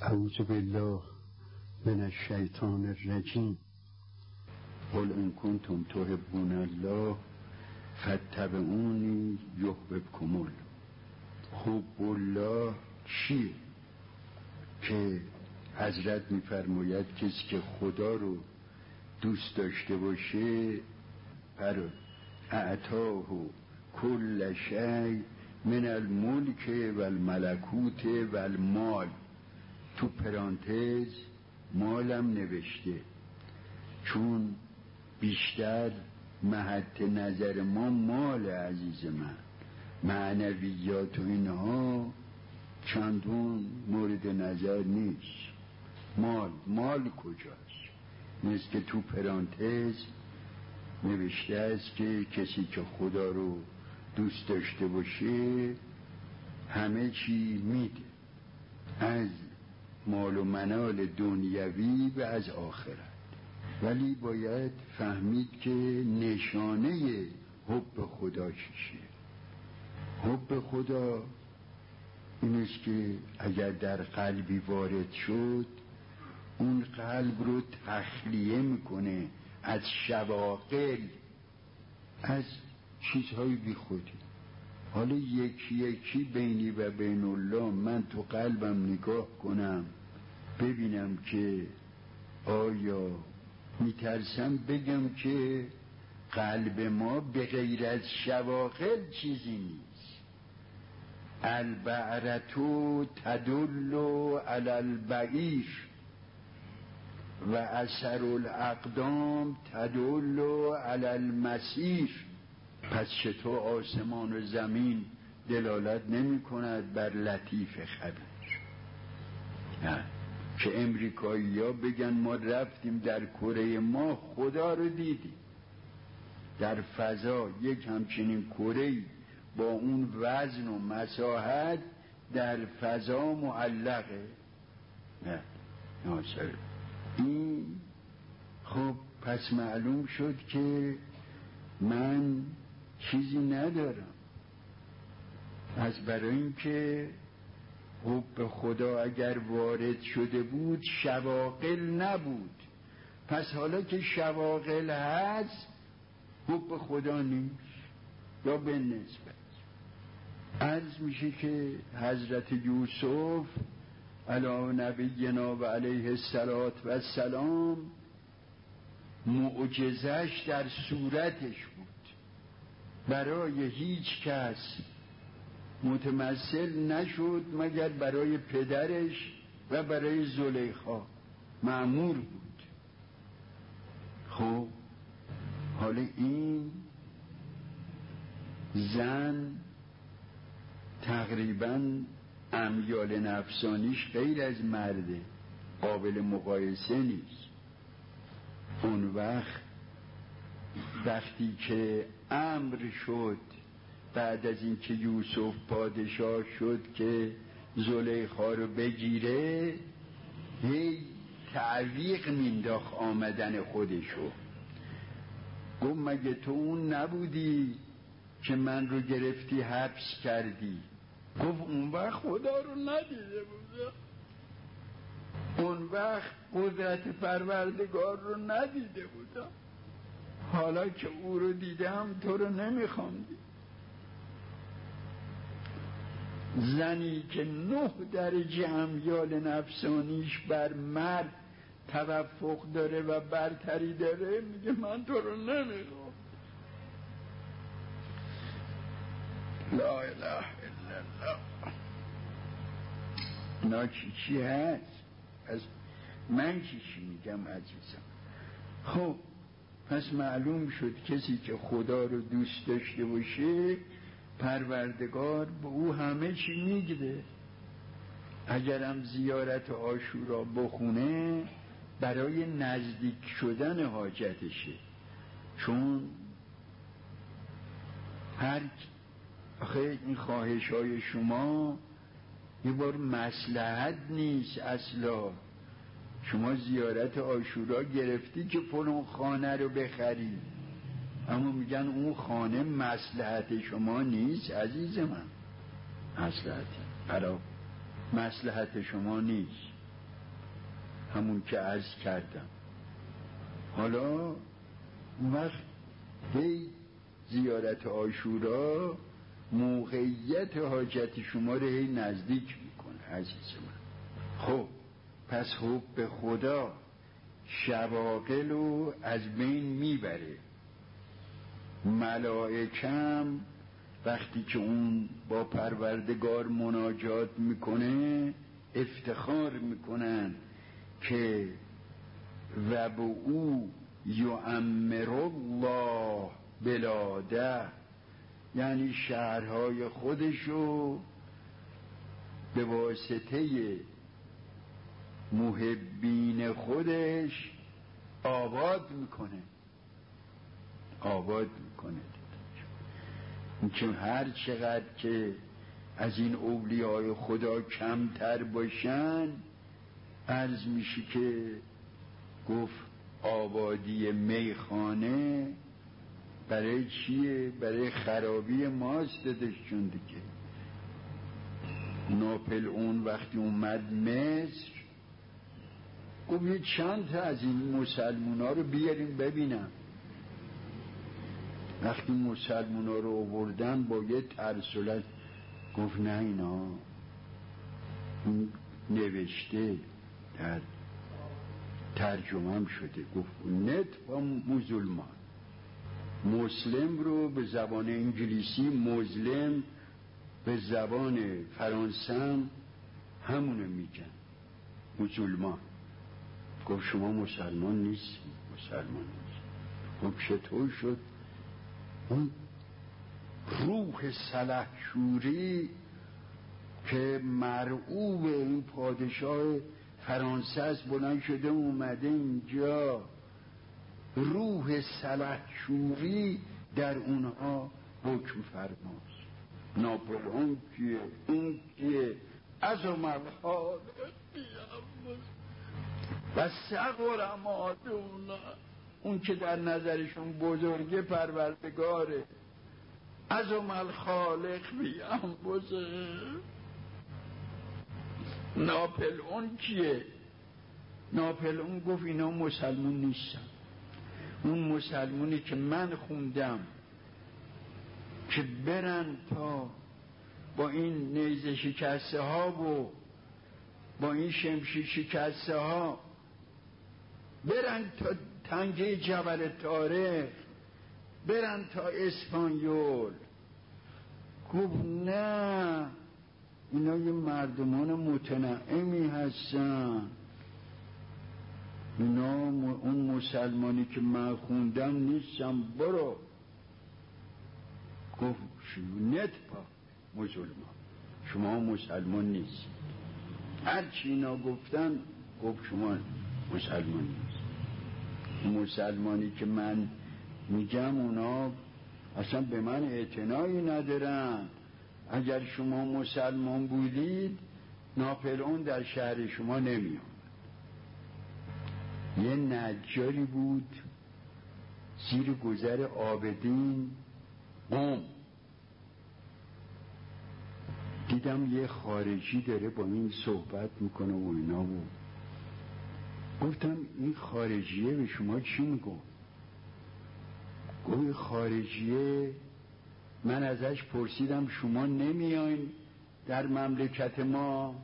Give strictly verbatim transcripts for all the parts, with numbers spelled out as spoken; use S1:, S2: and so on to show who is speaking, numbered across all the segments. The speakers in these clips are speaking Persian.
S1: اعوذ بالله من الشیطان الرجیم. قل ان کنتم تحبون الله فاتبعونی یحببکم الله. حب الله چیه؟ که حضرت میفرماید کسی که خدا رو دوست داشته باشه پر اعطاه کل شی من الملک و الملکوت و المال. تو پرانتز مالم نوشته، چون بیشتر محط نظر ما مال عزیز من، معنویات و اینها چندون مورد نظر نیست. مال مال کجاست؟ مثل که تو پرانتز نوشته است که کسی که خدا رو دوست داشته باشه همه چی میده، از مال و منال دنیوی و از آخرت. ولی باید فهمید که نشانه حب خدا چیه. حب خدا این است که اگر در قلبی وارد شد، اون قلب رو تخلیه میکنه از شواغل، از چیزهای بی خودی. حالا یکی یکی بینی و بین الله من تو قلبم نگاه کنم ببینم که آیا میترسم بگم که قلب ما به غیر از شواغل چیزی نیست. البعرتو تدل علی البعیر و اثر الاقدام تدل علی المسیر. پس چطور آسمان و زمین دلالت نمی کند بر لطیف خبیر؟ نه که امریکایی ها بگن ما رفتیم در کره ما خدا رو دیدیم. در فضا یک همچنین کره‌ای با اون وزن و مساحت در فضا معلقه. نه ناصر این خب پس معلوم شد که من چیزی ندارم. از برای این که حب خدا اگر وارد شده بود شواغل نبود، پس حالا که شواغل هست حب خدا نیست یا به نسبت. عرض میشه که حضرت یوسف علی نبینا و علیه الصلاة و السلام معجزش در صورتش بود، برای هیچ کس متمثل نشد مگر برای پدرش و برای زلیخا مأمور بود. خب حالا این زن تقریبا امیال نفسانیش غیر از مرده، قابل مقایسه نیست. اون وقت وقتی که امر شد بعد از اینکه یوسف پادشاه شد که زلیخا رو بگیره، هی تعویق مینداخت آمدن خودشو. گفت مگه تو اون نبودی که من رو گرفتی حبس کردی؟ گفت اون وقت خدا رو ندیده بودم، اون وقت قدرت پروردگار رو ندیده بودم، حالا که او رو دیدم تو رو نمیخواندی. زنی که نه درجه امیال نفسانیش بر مرد توفق داره و برتری داره میگه من تو رو نمیخوام. لا اله الا الله. نا چی چی هست؟ از من چی چی میگم عزیزم؟ خب پس معلوم شد کسی که خدا رو دوست داشته باشه پروردگار به او همه چی میگده. اگرم زیارت عاشورا بخونه برای نزدیک شدن حاجتشه، چون هر آخه این خواهش های شما یه بار مصلحت نیست اصلا. شما زیارت عاشورا گرفتی که فلان خانه رو بخری، اما میگن اون خانه مصلحت شما نیست عزیز من. مصلحت برای مصلحت شما نیست. همون که عرض کردم. حالا اون وقت هی زیارت عاشورا موقعیت حاجت شما رو هی نزدیک میکنه عزیز من. خب پس حب خدا شواغل رو از بین میبره. ملائکم وقتی که اون با پروردگار مناجات میکنه افتخار میکنن که و به او یعمر الله بلاده، یعنی شهرهای خودشو به واسطه محبین خودش آباد میکنه آباد میکنه چون هر چقدر که از این اولیای خدا کمتر باشن عرض میشه که گفت آبادی میخانه برای چیه؟ برای خرابی ماست دادش. چون دیگه ناپلئون وقتی اومد مصر گفت یه چند تا از این مسلمان ها رو بیاریم ببینم. وقتی مسلمان ها رو آوردن با یه ترسلت گفت نه اینا نوشته در ترجمه شده. گفت نت و مسلمان، مسلم رو به زبان انگلیسی مسلم، به زبان فرانسه همونو میگن مسلمان. گفت شما مسلمان نیستی. مسلمان نیست. گفت چطور شد؟ اون روح سلحشوری که مرعوب این پادشاه فرانسه است بلند شده اومده اینجا، روح سلحشوری در اونها حکم فرماست. ناپلئون کیه؟ اون کیه؟ عظم الخالق و صغر ما دونه، اون که در نظرشون بزرگه پروردگاره. عظم الخالق بی انفسه. ناپلئون کیه؟ ناپلئون گفت اینا مسلمون نیستن. اون مسلمونی که من خوندم که برن تا با این نیزه شکسته ها و با این شمشیر شکسته ها برن تا تنگه جبل طارق، برن تا اسپانیول. گفت نه اینا یه مردمان متنعمی هستن، اینا اون مسلمانی که من خوندم نیستم. برو. گفت نت پا مسلمان، شما مسلمان نیست. هرچی اینا گفتن گفت شما مسلمان نیست. مسلمانی که من میگم اونا اصلا به من اعتنایی ندارن. اگر شما مسلمان بودید ناپلئون در شهر شما نمی آمد. یه نجاری بود زیر گذر آبدین قم، دیدم یه خارجی داره با این صحبت میکنه و اینا بود. گفتم این خارجیه به شما چی میگو؟ گوی خارجیه من ازش پرسیدم شما نمیاین در مملکت ما؟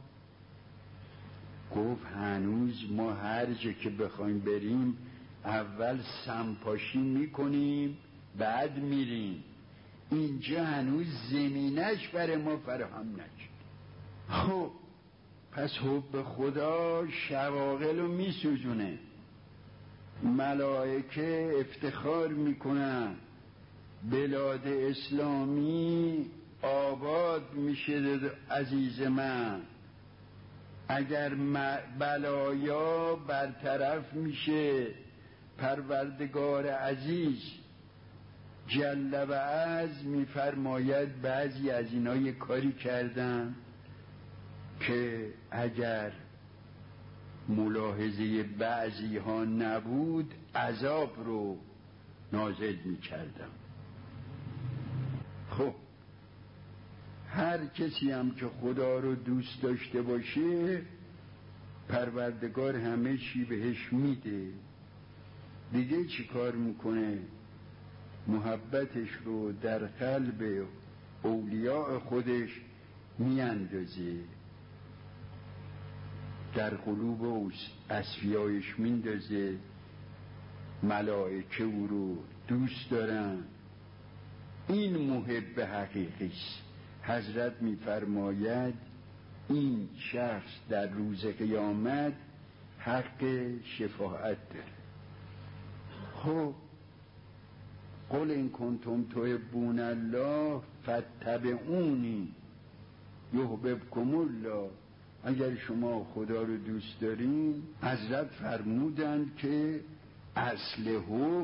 S1: گفت هنوز ما هر جا که بخوایم بریم اول سمپاشی میکنیم بعد میریم. اینجا هنوز زمینش برای ما فراهم نشد. خب پس حب خدا شواغل رو میسوزونه. ملائکه افتخار میکنن بلاد اسلامی آباد میشه. عزیز من اگر بلایا برطرف میشه پروردگار عزیز جل و عز میفرماید بعضی از اینا یه کاری کردن که اگر ملاحظه بعضی ها نبود عذاب رو نازل میکردم. خب هر کسی هم که خدا رو دوست داشته باشه پروردگار همه چی بهش میده، دیگه چی کار میکنه؟ محبتش رو در قلب اولیاء خودش میاندازه، در قلوب اصفیایش میندازه. ملائکه او رو دوست دارن. این محب حقیقی است. حضرت میفرماید این شخص در روز قیامت حق شفاعت داره. خب قل این کنتم تحبون الله فاتبعونی یحببکم الله. اگر شما خدا رو دوست دارین، حضرت فرمودند که اصل حب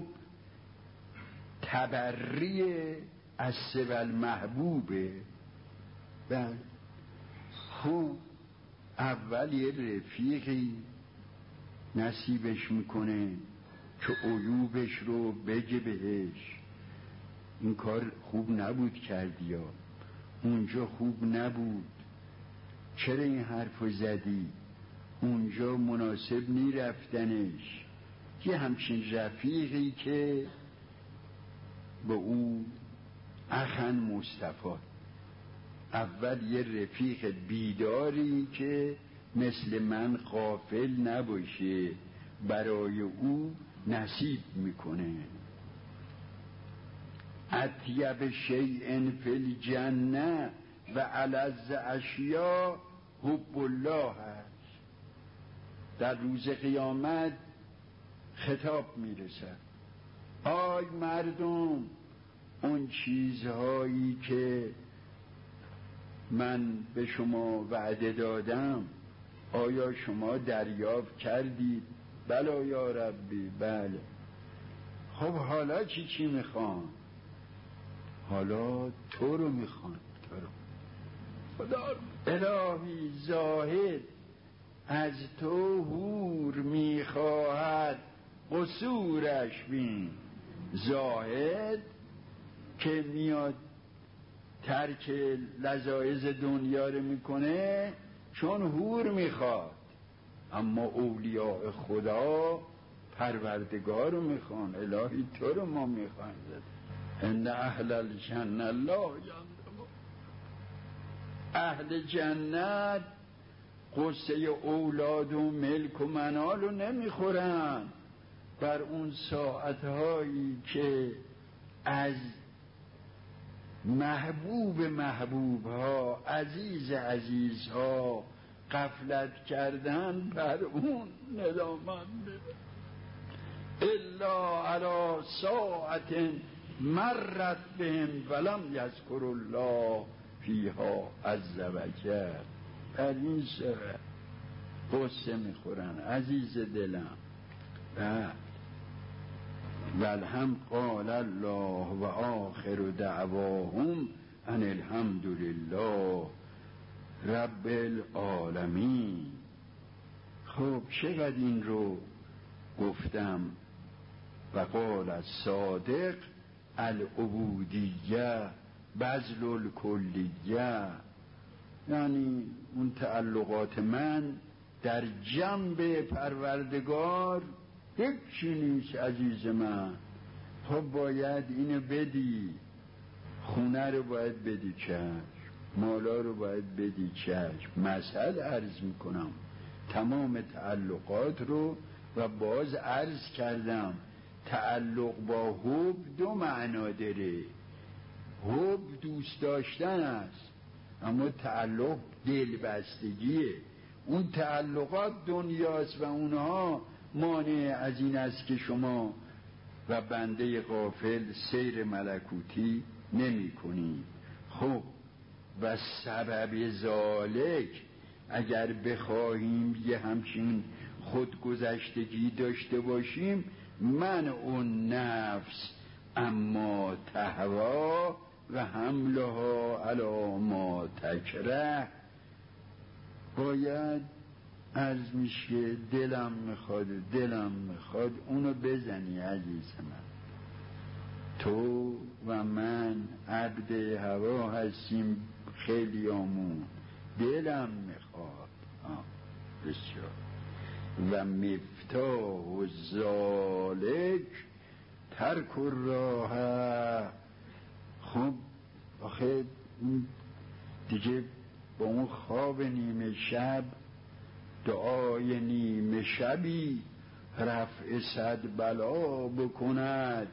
S1: تبری از سوال محبوبه. بله خب اول یه رفیقی نصیبش میکنه که عیوبش رو بگه بهش، این کار خوب نبود کردی یا اونجا خوب نبود، چرا این حرفو زدی، اونجا مناسب نی رفتنش. یه همچین رفیقی که با او اخن مصطفی، اول یه رفیق بیداری که مثل من غافل نباشه برای او نصیب میکنه. اطیب شیء فی الجنه و الذ اشیاء حب الله هست. در روز قیامت خطاب میرسد، آی مردم، اون چیزهایی که من به شما وعده دادم آیا شما دریافت کردید؟ بله یا ربی، بله. خب حالا چی چی میخوان؟ حالا تو رو میخوان، تو رو. خدا الهی زاهد از تو حور میخواهد قصورش بین. زاهد که میاد ترک لذایذ دنیا رو میکنه چون حور میخواد، اما اولیاء خدا پروردگار رو میخوان. الهی تو رو ما میخوان. ان اهل الجنه لا یندمون. اهل جنت قصه اولاد و ملک و منال رو نمیخورن. بر اون ساعتهایی که از محبوب محبوب ها، عزیز عزیز ها غفلت کردن، بر اون ندامت بده. الا علی ساعت مرت بهم ولم یذکر الله فیها عز وجل. در این سره قصه میخورن عزیز دلم. والهم قال الله و آخر دعواهم ان الحمد لله رب العالمین. خب چقدر این رو گفتم. و قال الصادق العبودیه بذل الکلیه، یعنی اون تعلقات من در جنب پروردگار هیچی نیست عزیز من. خب باید اینو بدی، خونه رو باید بدی چشم، مالا رو باید بدی چشم. مثل عرض میکنم تمام تعلقات رو و باز عرض کردم تعلق با حب دو معنا داره. حب دوست داشتن است، اما تعلق دل بستگیه. اون تعلقات دنیاست و اونها مانع از این است که شما و بنده غافل سیر ملکوتی نمی کنی. خب و سبب ذالک اگر بخواهیم یه همچین خودگذشتگی داشته باشیم، من اون نفس اما تهوا و حملها علی ما تکره. باید عرض میشه دلم میخواد دلم میخواد اونو بزنی عزیز من. تو و من عبد هوا هستیم خیلی آمون. دلم میخواد. آه بسیار و مفتاح و ذالک ترک الراه. خب آخه دیگه با اون خواب نیمه شب، دعای نیمه شبی رفع صد بلا بکند.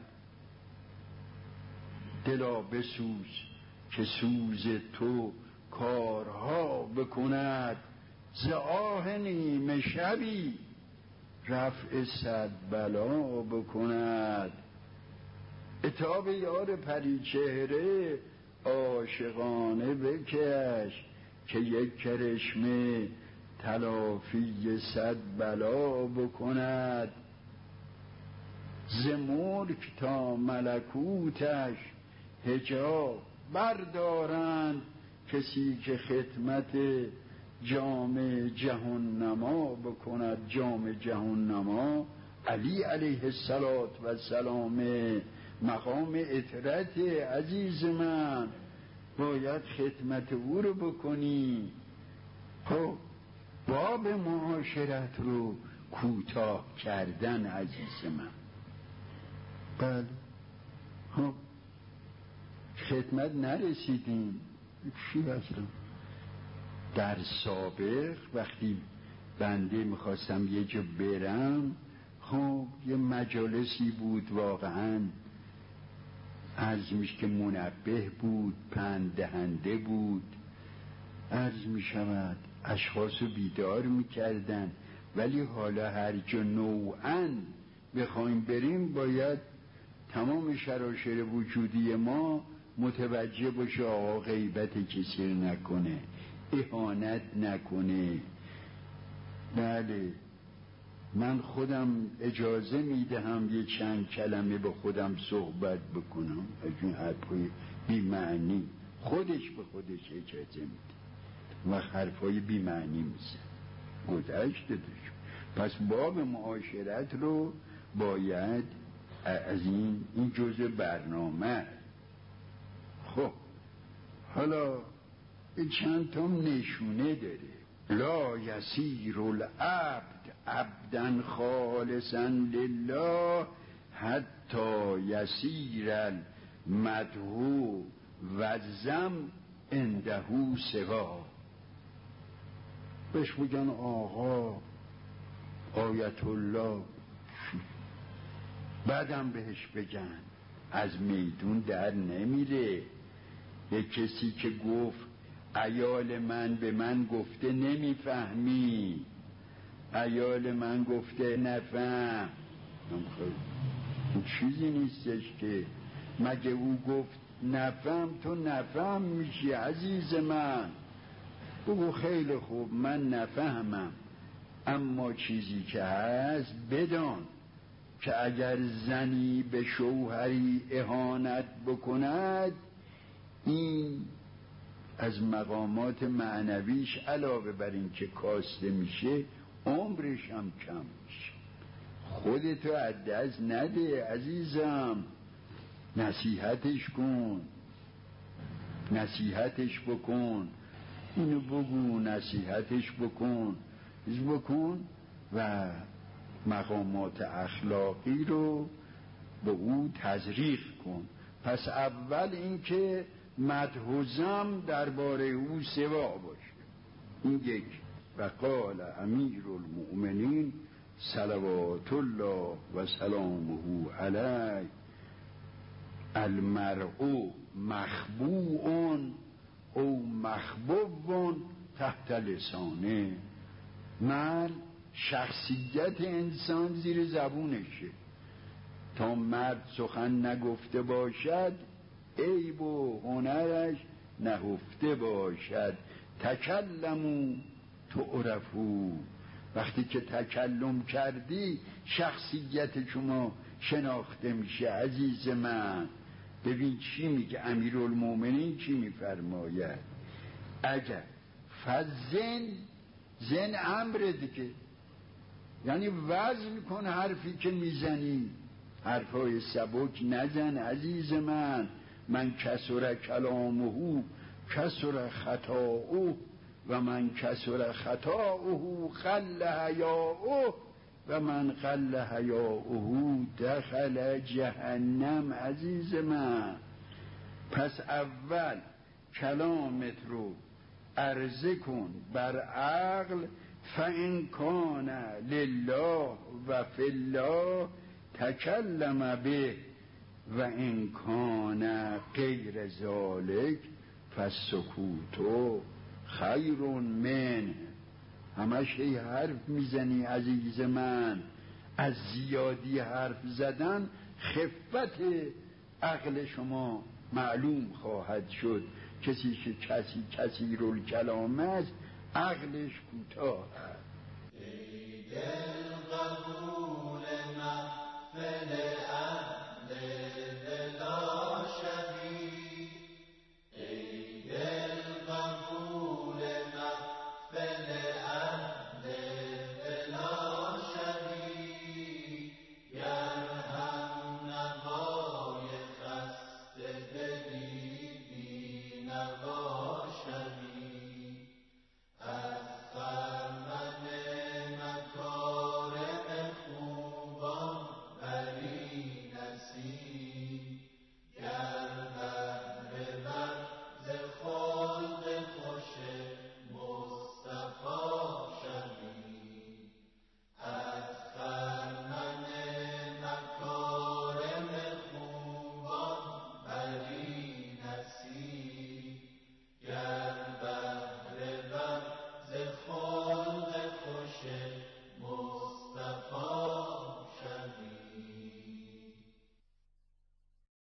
S1: دلا بسوز که سوز تو کارها بکند، ز آه نیمه شبی رفع صد بلا بکند. عتاب یار پریچهره عاشقانه بکش، که یک کرشمه تلافی صد بلا بکند. ز ملک تا ملکوتش حجاب بردارند، کسی که خدمت جام جهان نما بکند. جام جهان نما علی علیه السلام، مقام اطرت عزیز من، باید خدمت او رو بکنی. خب باب معاشرت رو کوتاه کردن عزیز من. بله خب خدمت نرسیدیم چی هستم. در سابق وقتی بنده میخواستم یه جا برم، خب یه مجالسی بود واقعا عرض میشه که منبه بود، پند دهنده بود، عرض میشود اشخاص رو بیدار میکردن. ولی حالا هر جا نوعاً بخوایم بریم باید تمام شراشر وجودی ما متوجه باشه آقا غیبت کسی نکنه، اهانت نکنه. بله من خودم اجازه میدهم یه چند کلمه به خودم صحبت بکنم از این حرفای بی معنی. خودش به خودش اجازه میده و حرفای بی معنی میزن. گذشته داشت. پس باب معاشرت رو باید از این این جزء برنامه. خب حالا این چند تا نشونه داره. لا یسیر العبد عبدا خالصا لله حتی یسیر المدحو و زم عنده سوا. بهش میگن آقا آیت الله، بعدم بهش بگن از میدون در نمیره. یک کسی که گفت عیال من به من گفته نمیفهمی، عیال من گفته نفهم، این چیزی نیستش که مگه او گفت نفهم تو نفهم میشی عزیز من. بگو خیلی خوب من نفهمم، اما چیزی که هست بدان که اگر زنی به شوهری اهانت بکند، این از مقامات معنویش علاوه بر این که کاسته میشه عمرش هم کم میشه. خودتو از دست نده عزیزم، نصیحتش کن، نصیحتش بکن، اینو بگو نصیحتش بکن بکن و مقامات اخلاقی رو به او تزریق کن. پس اول این که مدح و ذم درباره او سوا باشه. این یک. و قال امیر المؤمنین صلوات الله و سلامه علیه المرء مخبوء او مخبوب تحت لسانه. مرد شخصیت انسان زیر زبونشه. تا مرد سخن نگفته باشد عیب و هنرش نهفته باشد. تکلمو تعرفو، وقتی که تکلم کردی شخصیت شما شناخته میشه عزیز من. ببین چی میگه امیرالمومنین، چی میفرماید. اگر فزن زن امر دیگه، یعنی وزن کن حرفی که میزنی، حرفای سبک نزن عزیز من. من کسر کلامهو کسر خطاؤه، و من کسر خطاؤه قل حیاؤه و من قل حیاؤه دخل جهنم. عزیز من، پس اول کلامت رو عرضه کن بر عقل، فإن کان لله و فی الله تکلم به و این کان غیر ذالک فالسکوت خیر منه. همش ای حرف میزنی عزیز من، از زیادی حرف زدن خفت عقل شما معلوم خواهد شد. کسی که کسی کثیر الکلام است عقلش کوتاه است.